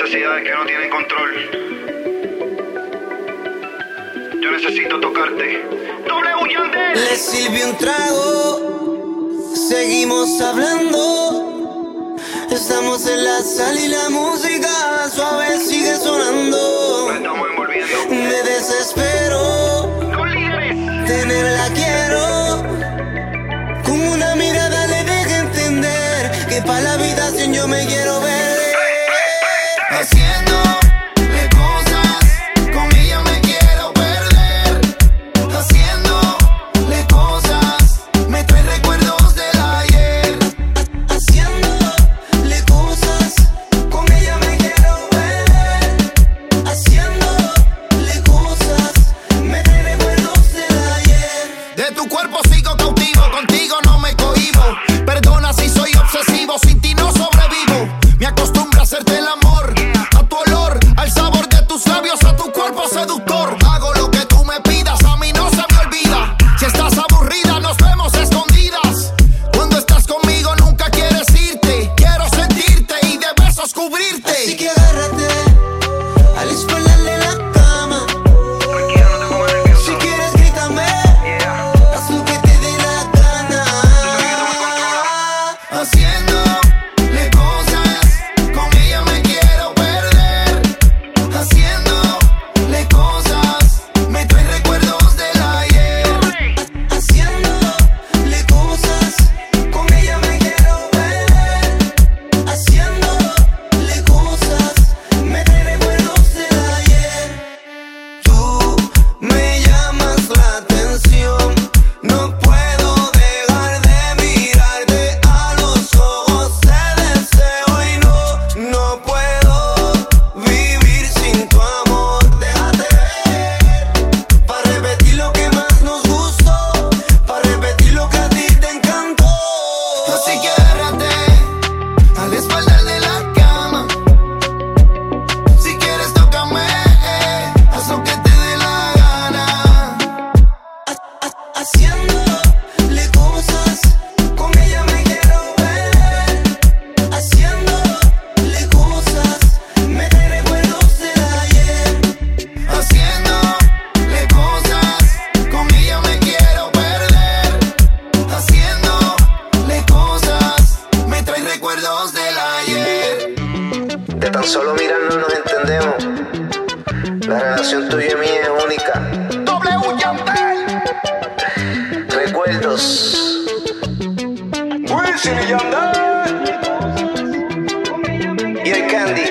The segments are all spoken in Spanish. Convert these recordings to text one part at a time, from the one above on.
necesidades que no tienen control. Yo necesito tocarte. W Yandel. Le sirvió un trago, seguimos hablando. Estamos en la sala y la música suave sigue sonando. Nos estamos envolviendo. Me desespero, Con líderes. tenerla quiero. Con una mirada le deja entender que para la habitación yo me quiero ver. Haciéndole cosas, con ella me quiero perder. Haciéndole cosas, me trae recuerdos del ayer. Haciéndole cosas, con ella me quiero perder. Haciéndole cosas, me trae recuerdos del ayer. De tu cuerpo sigo cautivo, contigo no me cohibo. Perdona si soy obsesivo, sin ti no sobrevivo. Me acostumbro a hacerte el amor, a tu olor, al sabor de tus labios, a tu cuerpo seductor. Hago lo que tú me pidas, a mí no se me olvida. Si estás aburrida, nos vemos escondidas. Cuando estás conmigo nunca quieres irte. Quiero sentirte y de besos cubrirte. Así que agárrate a la espalda de la cama. Tranquila, no te pongas nervioso. Si quieres grítame, Yeah. haz lo que te dé la gana. Haciéndole cosas, con ella me quiero perder. Haciéndole cosas, me trae recuerdos del ayer. Haciéndole cosas, con ella me quiero perder. Haciéndole cosas, me trae recuerdos del ayer. Tú me llamas la atención, no puedo dejar de mirarte a los ojos, te deseo y no puedo vivir sin tu amor. Déjate ver, para repetir lo que más nos gustó, para repetir lo que a ti te encantó. Así que agárrate a la espalda de la cama. Si quieres tócame, haz lo que te dé la gana. Haciéndole cosas, con ella me quiero ver. Haciéndole cosas, me trae recuerdos del ayer. Haciéndole cosas, con ella me quiero perder. Haciéndole cosas, me trae recuerdos del ayer. De tan solo mirarnos nos entendemos. La relación tuya y mía es única. W Yandel. Recuerdos. Wisin y Yandel. Y el Candy,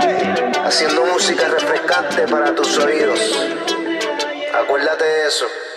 haciendo música refrescante para tus oídos. Acuérdate de eso.